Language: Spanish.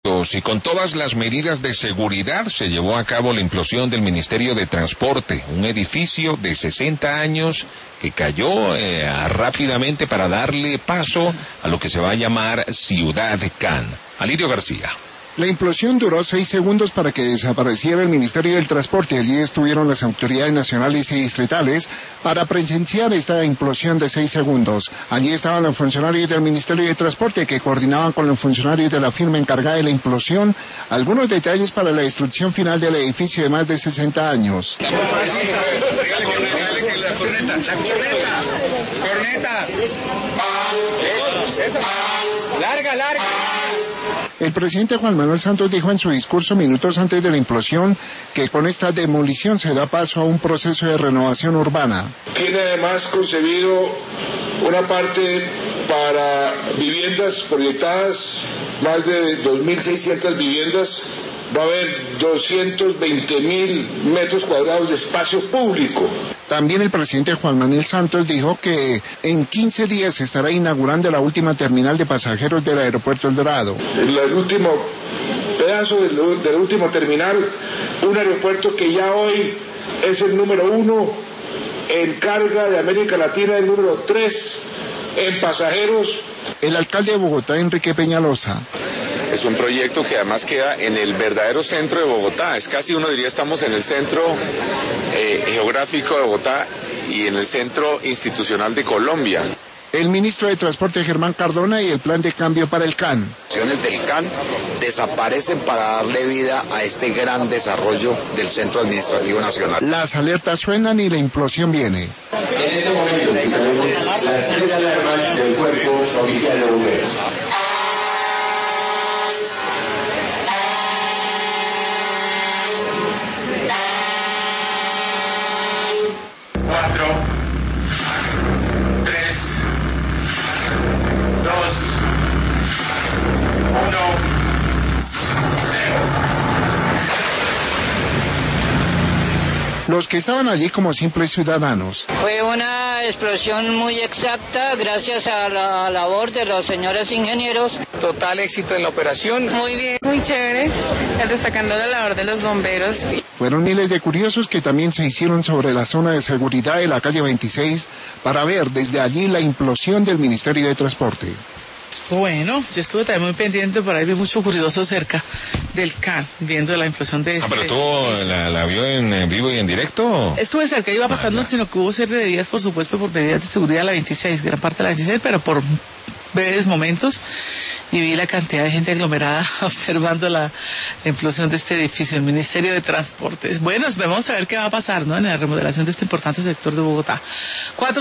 Y con todas las medidas de seguridad se llevó a cabo la implosión del Ministerio de Transporte, un edificio de 60 años que cayó rápidamente para darle paso a lo que se va a llamar Ciudad Can. Alirio García. La implosión duró 6 segundos para que desapareciera el Ministerio del Transporte. Allí estuvieron las autoridades nacionales y distritales para presenciar esta implosión de 6 segundos. Allí estaban los funcionarios del Ministerio de Transporte que coordinaban con los funcionarios de la firma encargada de la implosión algunos detalles para la destrucción final del edificio de más de 60 años. La corneta. Larga. El presidente Juan Manuel Santos dijo en su discurso minutos antes de la implosión que con esta demolición se da paso a un proceso de renovación urbana. Tiene además concebido una parte para viviendas proyectadas, más de 2.600 viviendas. Va a haber 220.000 metros cuadrados de espacio público. También el presidente Juan Manuel Santos dijo que en 15 días se estará inaugurando la última terminal de pasajeros del aeropuerto El Dorado. El último pedazo del último terminal, un aeropuerto que ya hoy es el número 1 en carga de América Latina, el número 3 en pasajeros. El alcalde de Bogotá, Enrique Peñalosa. Es un proyecto que además queda en el verdadero centro de Bogotá. Es casi, uno diría, estamos en el centro geográfico de Bogotá y en el centro institucional de Colombia. El ministro de Transporte, Germán Cardona, y el plan de cambio para el CAN. Las acciones del CAN desaparecen para darle vida a este gran desarrollo del Centro Administrativo Nacional. Las alertas suenan y la implosión viene. En este momento tenemos las 3 alarmas del Cuerpo Oficial de Bomberos. Los que estaban allí como simples ciudadanos. Fue una explosión muy exacta gracias a la labor de los señores ingenieros. Total éxito en la operación. Muy bien, muy chévere, destacando la labor de los bomberos. Fueron miles de curiosos que también se hicieron sobre la zona de seguridad de la calle 26 para ver desde allí la implosión del Ministerio de Transporte. Bueno, yo estuve también muy pendiente, por ahí vi mucho curioso cerca del CAN, viendo la implosión de pero tú la vio en vivo y en directo. Estuve cerca, iba pasando, sino que hubo cierre de vías, por supuesto, por medidas de seguridad a la 26, gran parte de la 26, pero por breves momentos, y vi la cantidad de gente aglomerada observando la implosión de este edificio, el Ministerio de Transportes. Bueno, vamos a ver qué va a pasar, ¿no?, en la remodelación de este importante sector de Bogotá.